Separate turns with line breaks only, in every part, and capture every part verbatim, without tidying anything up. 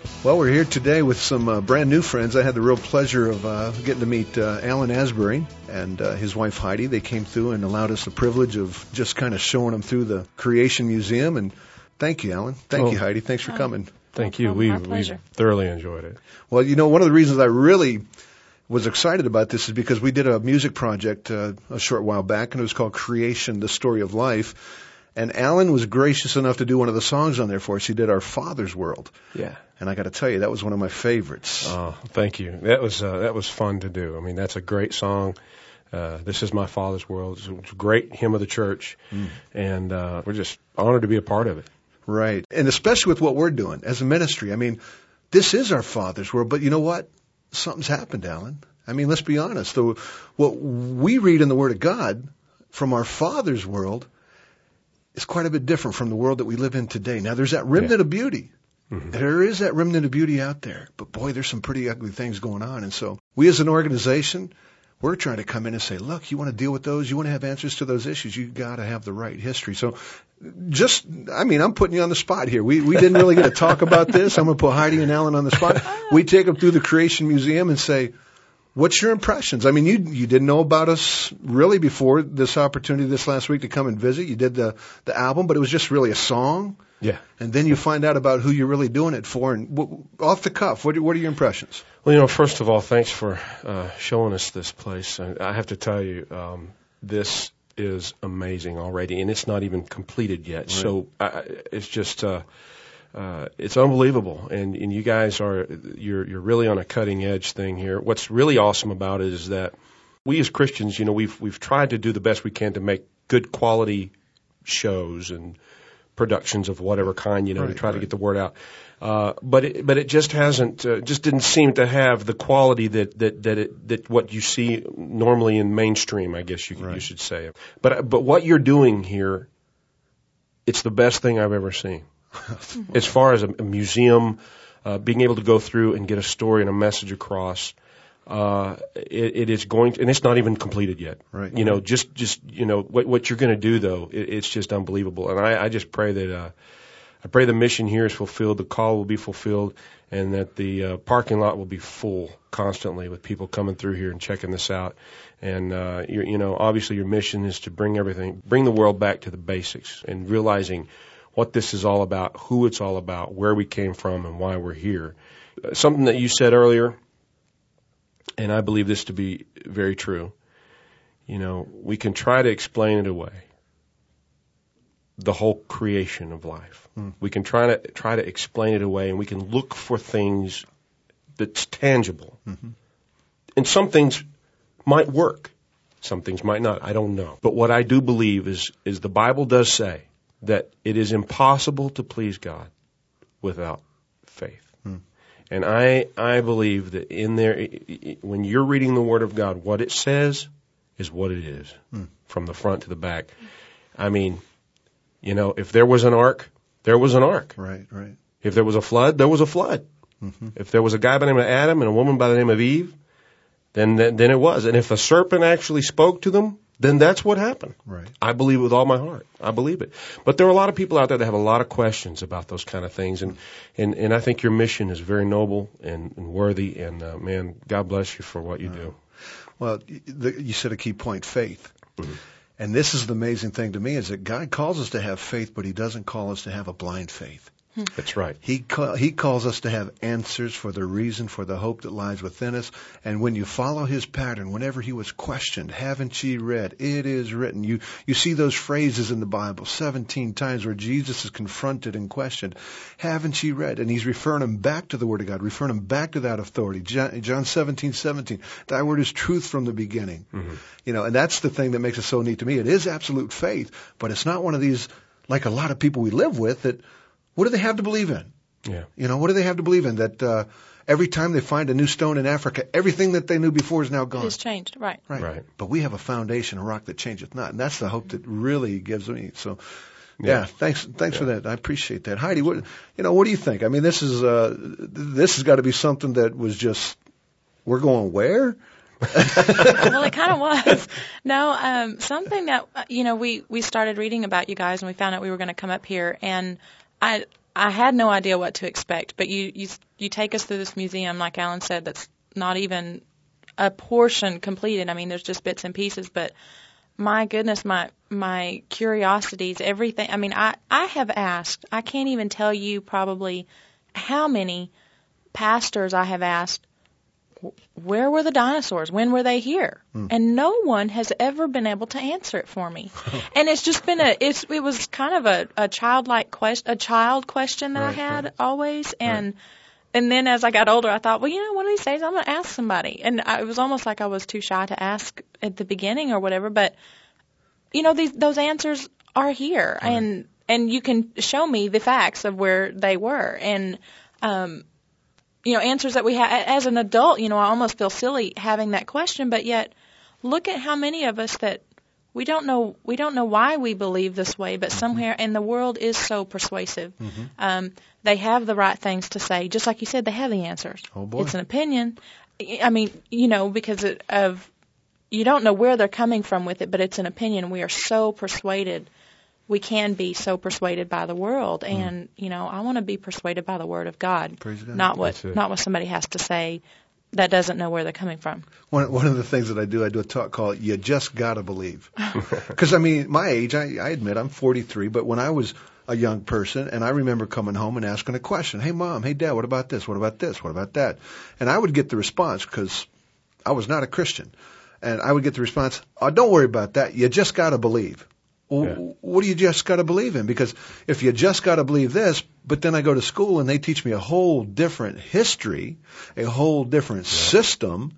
Well, we're here today with some uh, brand new friends. I had the real pleasure of uh, getting to meet uh, Alan Asbury and uh, his wife Heidi. They came through and allowed us the privilege of just kind of showing them through the Creation Museum. And thank you, Alan. Thank
oh,
you, Heidi. Thanks for
oh,
coming.
Thank you.
Oh,
we we thoroughly enjoyed it.
Well, you know, one of the reasons I really was excited about this is because we did a music project uh, a short while back, and it was called Creation, the Story of Life. And Alan was gracious enough to do one of the songs on there for us. He did Our Father's World.
Yeah.
And I got to tell you, that was one of my favorites.
Oh, thank you. That was uh, that was fun to do. I mean, that's a great song. Uh, this is my Father's World. It's a great hymn of the church, mm. and uh, we're just honored to be a part of it.
Right. And especially with what we're doing as a ministry. I mean, this is our Father's World, but you know what? Something's happened, Alan. I mean, let's be honest. The, what we read in the Word of God from our Father's world is quite a bit different from the world that we live in today. Now, there's that remnant
yeah.
of beauty. Mm-hmm. There is that remnant of beauty out there. But boy, there's some pretty ugly things going on. And so we as an organization, we're trying to come in and say, look, you want to deal with those? You want to have answers to those issues? You've got to have the right history. So just, I mean, I'm putting you on the spot here. We we didn't really get to talk about this. I'm going to put Heidi and Alan on the spot. We take them through the Creation Museum and say, what's your impressions? I mean, you you didn't know about us really before this opportunity this last week to come and visit. You did the, the album, but it was just really a song.
Yeah.
And then you find out about who you're really doing it for. And w- off the cuff, what are, what are your impressions?
Well, you know, first of all, thanks for uh, showing us this place. I, I have to tell you, um, this is amazing already, and it's not even completed yet. Right. So uh, it's just... Uh, Uh, it's unbelievable, and, and you guys are you're you're really on a cutting edge thing here. What's really awesome about it is that we as Christians, you know, we've we've tried to do the best we can to make good quality shows and productions of whatever kind, you know,
right,
to try
right.
to get the word out. Uh, but it, but it just hasn't uh, just didn't seem to have the quality that that that it, that what you see normally in mainstream, I guess you
right.
you should say. But but what you're doing here, it's the best thing I've ever seen. As far as a, a museum, uh, being able to go through and get a story and a message across, uh, it, it is going to, and it's not even completed yet.
Right.
You know, just, just, you know, what, what you're going to do though, it, it's just unbelievable. And I, I just pray that, uh, I pray the mission here is fulfilled, the call will be fulfilled, and that the uh, parking lot will be full constantly with people coming through here and checking this out. And, uh, you, you know, obviously your mission is to bring everything, bring the world back to the basics and realizing what this is all about, who it's all about, where we came from, and why we're here. Something that you said earlier, and I believe this to be very true, you know, we can try to explain it away, the whole creation of life. Mm. We can try to try to explain it away, and we can look for things that's tangible. Mm-hmm. And some things might work. Some things might not. I don't know. But what I do believe is is the Bible does say that it is impossible to please God without faith. Hmm. And I I believe that in there, when you're reading the Word of God, what it says is what it is, hmm. from the front to the back. I mean, you know, if there was an ark, there was an ark.
Right, right.
If there was a flood, there was a flood. Mm-hmm. If there was a guy by the name of Adam and a woman by the name of Eve, then then it was. And if the serpent actually spoke to them, then that's what happened.
Right.
I believe it with all my heart. I believe it. But there are a lot of people out there that have a lot of questions about those kind of things. And, and, and I think your mission is very noble and, and worthy. And, uh, man, God bless you for what you uh, do.
Well, the, you said a key point, faith.
Mm-hmm.
And this is the amazing thing to me is that God calls us to have faith, but he doesn't call us to have a blind faith.
That's right.
He call, he calls us to have answers for the reason for the hope that lies within us. And when you follow his pattern, whenever he was questioned, haven't ye read? It is written. You you see those phrases in the Bible seventeen times where Jesus is confronted and questioned. Haven't ye read? And he's referring them back to the Word of God, referring them back to that authority. John, John seventeen seventeen. Thy word is truth from the beginning. Mm-hmm. You know, and that's the thing that makes it so neat to me. It is absolute faith, but it's not one of these, like a lot of people we live with, that what do they have to believe in?
Yeah.
You know, what do they have to believe in? That uh, every time they find a new stone in Africa, everything that they knew before is now gone.
It's changed, right.
right.
Right.
But we have a foundation, a rock that changeth not. And that's the hope that really gives me. So, yeah, yeah thanks thanks yeah. for that. I appreciate that. Heidi, what, you know, what do you think? I mean, this is uh, this has got to be something that was just, we're going where?
Well, it kind of was. No, um, something that, you know, we, we started reading about you guys and we found out we were going to come up here. And I I had no idea what to expect. But you, you, you take us through this museum, like Alan said, that's not even a portion completed. I mean, there's just bits and pieces, but my goodness, my my curiosities, everything. I mean, I, I have asked, I can't even tell you probably how many pastors I have asked, where were the dinosaurs? When were they here? Mm. And no one has ever been able to answer it for me. And it's just been a, it's, it was kind of a, a childlike question, a child question that right, I had right. always. And, right. and then as I got older, I thought, well, you know, one of these days I'm going to ask somebody. And I, it was almost like I was too shy to ask at the beginning or whatever. But, you know, these, those answers are here. Right. And, and you can show me the facts of where they were. And, um, you know, answers that we have as an adult, you know, I almost feel silly having that question, but yet look at how many of us that we don't know, we don't know why we believe this way, but mm-hmm. somewhere, and the world is so persuasive. Mm-hmm. Um, they have the right things to say. Just like you said, they have the answers.
Oh boy.
It's an opinion. I mean, you know, because of, you don't know where they're coming from with it, but it's an opinion. We are so persuaded. We can be so persuaded by the world, and mm. you know, I want to be persuaded by the Word of God,
God.
not what not what somebody has to say that doesn't know where they're coming from.
One one of the things that I do, I do a talk called "You Just Gotta Believe," because I mean, my age, I, I admit I'm forty-three, but when I was a young person, and I remember coming home and asking a question, "Hey, Mom, hey, Dad, what about this? What about this? What about that?" And I would get the response because I was not a Christian, and I would get the response, "Oh, don't worry about that. You just gotta believe." Well, yeah. What do you just got to believe in? Because if you just got to believe this, but then I go to school and they teach me a whole different history, a whole different yeah. system.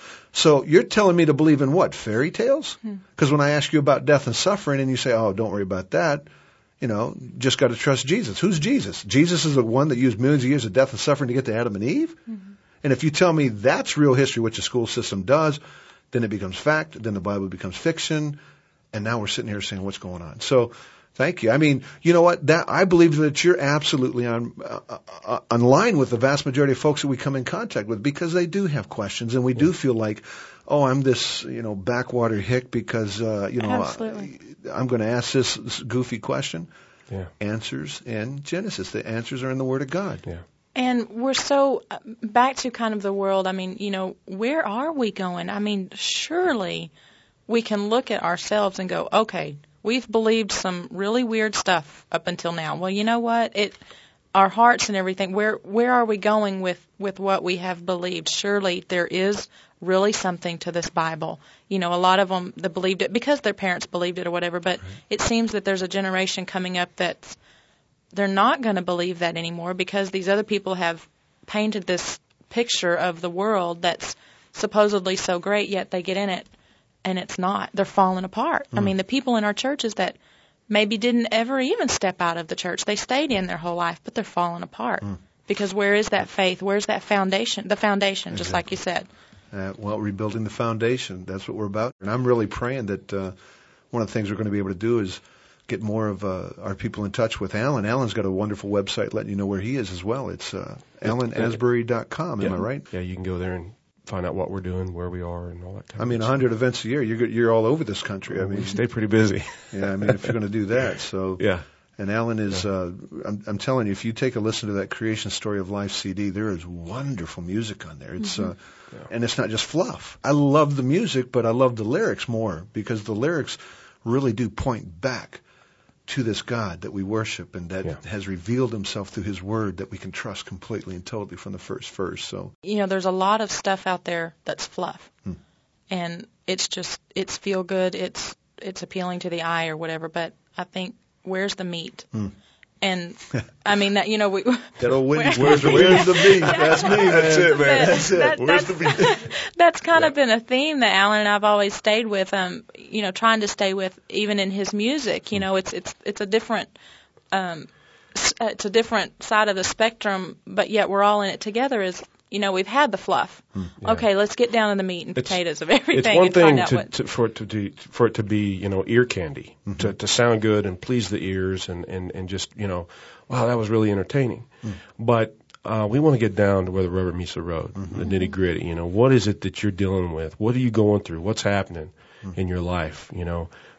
So you're telling me to believe in what? Fairy tales? Because hmm. when I ask you about death and suffering and you say, oh, don't worry about that, you know, just got to trust Jesus. Who's Jesus? Jesus is the one that used millions of years of death and suffering to get to Adam and Eve? Mm-hmm. And if you tell me that's real history, which the school system does, then it becomes fact, then the Bible becomes fiction. And now we're sitting here saying, what's going on? So, thank you. I mean, you know what? That I believe that you're absolutely on uh, uh, on line with the vast majority of folks that we come in contact with, because they do have questions, and we do feel like, oh, I'm this, you know, backwater hick because, uh, you know,
Absolutely.
I, I'm going to ask this, this goofy question.
Yeah.
Answers in Genesis. The answers are in the Word of God.
Yeah.
And we're so uh, back to kind of the world. I mean, you know, where are we going? I mean, surely we can look at ourselves and go, okay, we've believed some really weird stuff up until now. Well, you know what? It, our hearts and everything, where where are we going with, with what we have believed? Surely there is really something to this Bible. You know, a lot of them that believed it because their parents believed it or whatever, but right. It seems that there's a generation coming up that's, they're not going to believe that anymore because these other people have painted this picture of the world that's supposedly so great, yet they get in it. And it's not. They're falling apart. Mm. I mean, the people in our churches that maybe didn't ever even step out of the church, they stayed in their whole life, but they're falling apart. Mm. Because where is that faith? Where's that foundation? The foundation, exactly. Just like you said.
Uh, well, rebuilding the foundation, that's what we're about. And I'm really praying that uh, one of the things we're going to be able to do is get more of uh, our people in touch with Alan. Alan's got a wonderful website letting you know where he is as well. It's uh, alan asbury dot com, am
yeah.
I right?
Yeah, you can go there and find out what we're doing, where we are, and all that kind
I
of
mean,
stuff.
one hundred events a year. You're you're all over this country. I mean,
we stay pretty busy.
Yeah, I mean, if you're going to do that, so
yeah.
And Alan is,
yeah.
uh, I'm, I'm telling you, if you take a listen to that Creation Story of Life C D, there is wonderful music on there. It's, mm-hmm. uh, yeah. And it's not just fluff. I love the music, but I love the lyrics more because the lyrics really do point back to this God that we worship and that yeah. has revealed himself through his word that we can trust completely and totally from the first verse. So,
you know, there's a lot of stuff out there that's fluff. Hmm. And it's just, it's feel good, it's it's appealing to the eye or whatever, but I think, where's the meat? Hmm. And, I mean, that, you know, we...
That'll win. Where's, where's the meat? That's me, man.
That's it, man.
That's it.
That,
where's
that's,
the meat?
That's kind
yeah.
of been a theme that Alan and I've always stayed with, um, you know, trying to stay with even in his music. You know, it's it's it's a different... Um, it's a different side of the spectrum, but yet we're all in it together as, you know, we've had the fluff. Hmm. Yeah. Okay, let's get down to the meat and
it's,
potatoes of everything.
It's one
and
thing
find out
to,
what...
to, for it to do, for it to be, you know, ear candy, mm-hmm. to, to sound good and please the ears and, and, and just, you know, wow, that was really entertaining. Mm. But uh, we want to get down to where the rubber meets the road, mm-hmm. the nitty gritty. You know, what is it that you're dealing with? What are you going through? What's happening mm-hmm. in your life? You know,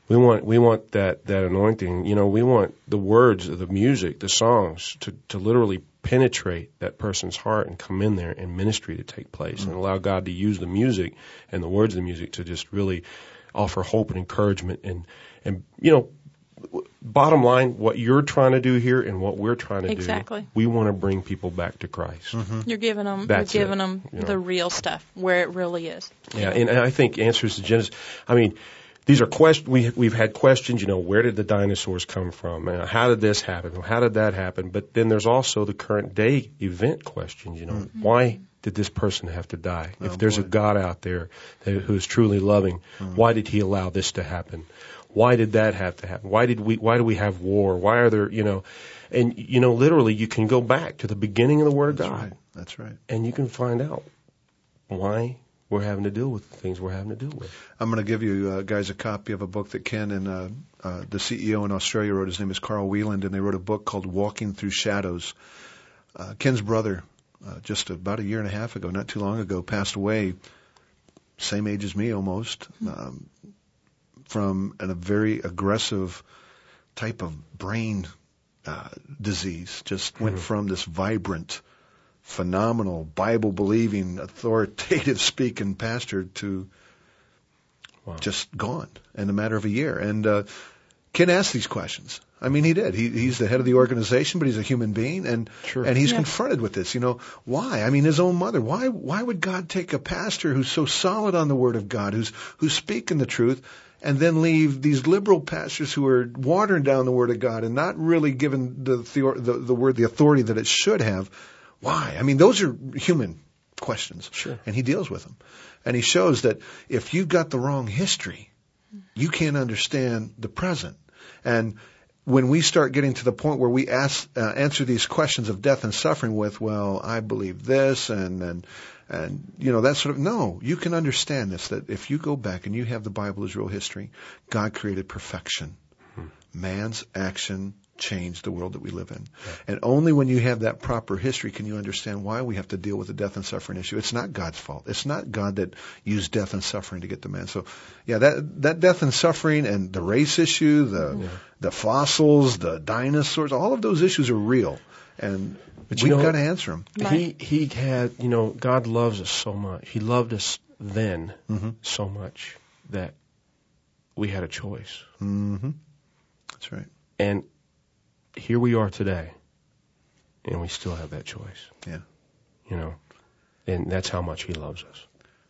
We want we want that, that anointing. You know, we want the words, the music, the songs to, to literally penetrate that person's heart and come in there and ministry to take place mm-hmm. and allow God to use the music and the words of the music to just really offer hope and encouragement. And, and you know, bottom line, what you're trying to do here and what we're trying to
exactly.
do, we want to bring people back to Christ.
Mm-hmm. You're giving them,
That's
you're giving
it,
them
you know.
the real stuff where it really is.
Yeah, and, and I think Answers to Genesis, I mean, these are questions. We, we've had questions, you know, where did the dinosaurs come from? Uh, how did this happen? How did that happen? But then there's also the current day event questions, you know, mm-hmm. why did this person have to die? Oh, if there's boy. a God out there that, who is truly loving, mm-hmm. why did he allow this to happen? Why did that have to happen? Why did we, why do we have war? Why are there, you know, and, you know, literally you can go back to the beginning of the Word
That's
of God.
Right. That's right.
And you can find out why we're having to deal with the things we're having to deal with.
I'm going to give you uh, guys a copy of a book that Ken and uh, uh, the C E O in Australia wrote. His name is Carl Wieland, and they wrote a book called Walking Through Shadows. Uh, Ken's brother, uh, just about a year and a half ago, not too long ago, passed away, same age as me almost, um, from an, a very aggressive type of brain uh, disease. Just went mm-hmm. from this vibrant, phenomenal, Bible-believing, authoritative-speaking pastor to wow. just gone in a matter of a year. And uh, Ken asked these questions. I mean, he did. He, he's the head of the organization, but he's a human being, and
sure.
and he's
yeah.
confronted with this. You know, why? I mean, his own mother. Why? Why would God take a pastor who's so solid on the Word of God, who's who's speaking the truth, and then leave these liberal pastors who are watering down the Word of God and not really giving the the, the, the Word the authority that it should have? Why? I mean, those are human questions.
Sure.
And he deals with them. And he shows that if you've got the wrong history, you can't understand the present. And when we start getting to the point where we ask, uh, answer these questions of death and suffering with, well, I believe this and, and, and, you know, that sort of, no, you can understand this, that if you go back and you have the Bible as real history, God created perfection. Hmm. Man's action changed the world that we live in. Yeah. And only when you have that proper history can you understand why we have to deal with the death and suffering issue. It's not God's fault. It's not God that used death and suffering to get the man. So, yeah, that that death and suffering and the race issue, the yeah. the fossils, the dinosaurs, all of those issues are real. And but we've got to answer them.
He, he had, you know, God loves us so much. He loved us then mm-hmm. so much that we had a choice.
Mm-hmm. That's right.
And here we are today, and we still have that choice.
Yeah.
You know, and that's how much he loves us.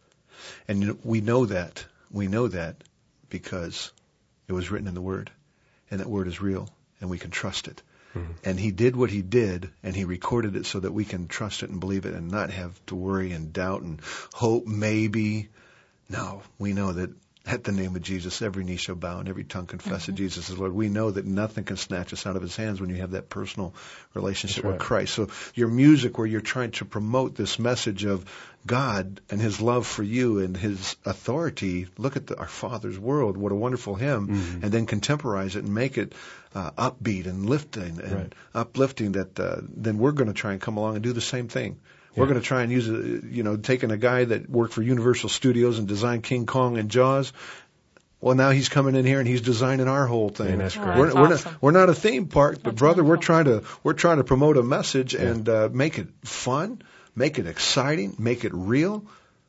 And you know, we know that. We know that because it was written in the Word, and that Word is real, and we can trust it. Mm-hmm. And he did what he did, and he recorded it so that we can trust it and believe it and not have to worry and doubt and hope maybe. No, we know that at the name of Jesus, every knee shall bow and every tongue confess mm-hmm. that Jesus is Lord. We know that nothing can snatch us out of his hands when you have that personal relationship right. with Christ. So your music, where you're trying to promote this message of God and his love for you and his authority, look at the, our Father's world, what a wonderful hymn, mm-hmm. and then contemporize it and make it uh, upbeat and lifting and
right.
uplifting, that uh, then we're going to try and come along and do the same thing. We're yeah. going to try and use, a, you know, taking a guy that worked for Universal Studios and designed King Kong and Jaws. Well, now he's coming in here and he's designing our whole thing.
And that's great.
We're,
that's
we're
awesome.
not we're not a theme park, but
that's
brother,
wonderful.
we're trying to we're trying to promote a message
yeah.
and uh, make it fun, make it exciting, make it real,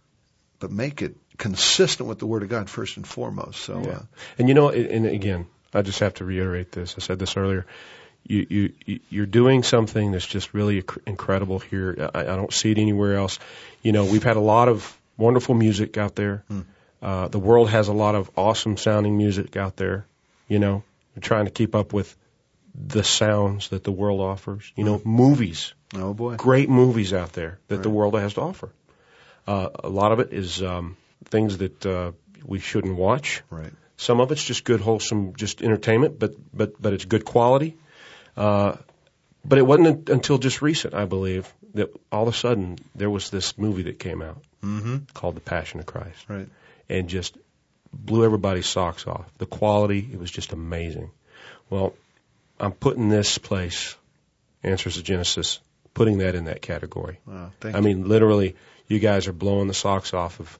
but make it consistent with the Word of God first and foremost. So,
yeah.
uh,
and you know, and again, I just have to reiterate this. I said this earlier. You, you, you're doing something that's just really incredible here. I, I don't see it anywhere else. You know, we've had a lot of wonderful music out there. Mm. Uh, the world has a lot of awesome sounding music out there. You know, we're trying to keep up with the sounds that the world offers. You know, mm. movies.
Oh boy.
Great movies out there that
right.
the world has to offer. Uh, a lot of it is, um, things that, uh, we shouldn't watch.
Right.
Some of it's just good, wholesome, just entertainment, but, but, but it's good quality. Uh, but it wasn't until just recent, I believe, that all of a sudden there was this movie that came out
mm-hmm.
called The Passion of Christ.
Right.
And just blew everybody's socks off. The quality, it was just amazing. Well, I'm putting this place, Answers to Genesis, putting that in that category.
Wow, thank
I
you.
mean, literally, you guys are blowing the socks off of,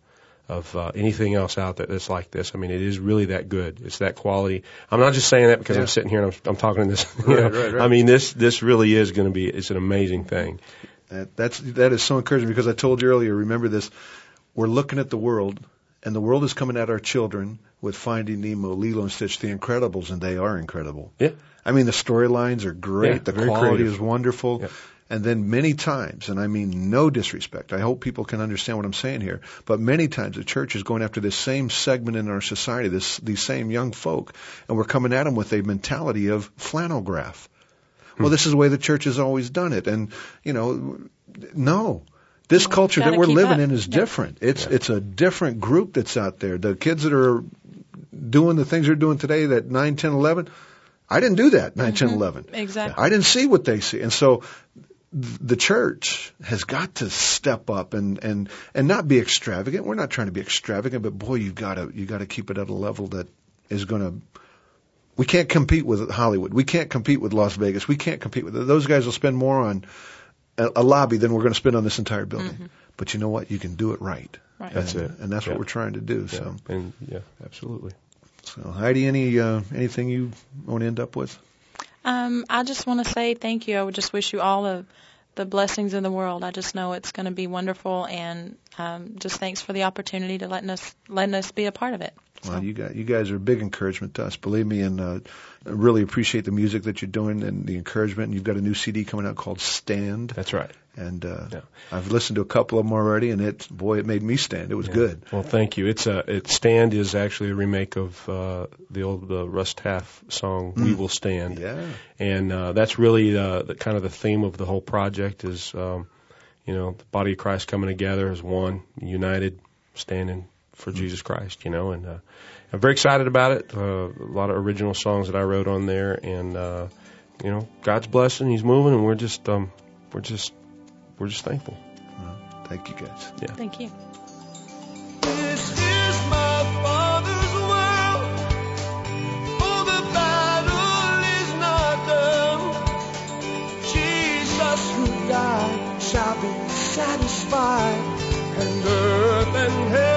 of uh, anything else out there that's like this. I mean, it is really that good. It's that quality. I'm not just saying that because
Yeah.
I'm sitting here and I'm, I'm talking in this. You know,
Right, right, right.
I mean, this this really is going to be. It's an amazing thing.
That, that's that is so encouraging because I told you earlier. Remember this: we're looking at the world, and the world is coming at our children with Finding Nemo, Lilo and Stitch, The Incredibles, and they are incredible.
Yeah.
I mean, the storylines are great.
Yeah,
the
very
quality
creative.
is wonderful.
Yeah.
And then many times, and I mean no disrespect, I hope people can understand what I'm saying here, but many times the church is going after this same segment in our society, this these same young folk, and we're coming at them with a mentality of flannel graph. Well, this is the way the church has always done it. And, you know, no. This
Well,
culture that
gotta
we're
keep
living
up.
in is
Yeah.
different. It's
Yeah.
it's a different group that's out there. The kids that are doing the things they're doing today, that nine, ten, eleven, I didn't do that, nine, ten, eleven.
Exactly.
I didn't see what they see. And so th- the church has got to step up and, and, and not be extravagant. We're not trying to be extravagant, but boy, you've got to, you got to keep it at a level that is going to, we can't compete with Hollywood. We can't compete with Las Vegas. We can't compete with, those guys will spend more on a, a lobby than we're going to spend on this entire building.
Mm-hmm.
But you know what? You can do it right.
Right.
That's
and,
it.
And that's
Yeah.
what we're trying to do.
Yeah.
So,
And yeah, absolutely.
so Heidi, any, uh, anything you want to end up with?
Um, I just want to say thank you. I would just wish you all of the blessings in the world. I just know it's going to be wonderful, and um, just thanks for the opportunity to letting us letting us be a part of it. So.
Well, you guys, you guys are a big encouragement to us, believe me, and uh, I really appreciate the music that you're doing and the encouragement. And you've got a new C D coming out called Stand,
That's right.
and uh,
Yeah.
I've listened to a couple of them already, and it, boy, it made me stand. It was
Yeah.
good.
Well, thank you. It's a it Stand is actually a remake of uh, the old uh, Russ Taff song "We Will Stand,"
Yeah,
and uh, that's really uh, the kind of the theme of the whole project is, um, you know, the body of Christ coming together as one, united, standing for Jesus Christ. You know, and uh, I'm very excited about it. Uh, a lot of original songs that I wrote on there, and uh, you know, God's blessing. He's moving, and we're just um, we're just we're just thankful.
well, thank you guys.
Thank you.
This is my Father's world, for the battle is not done. Jesus who died shall be satisfied, and earth and heaven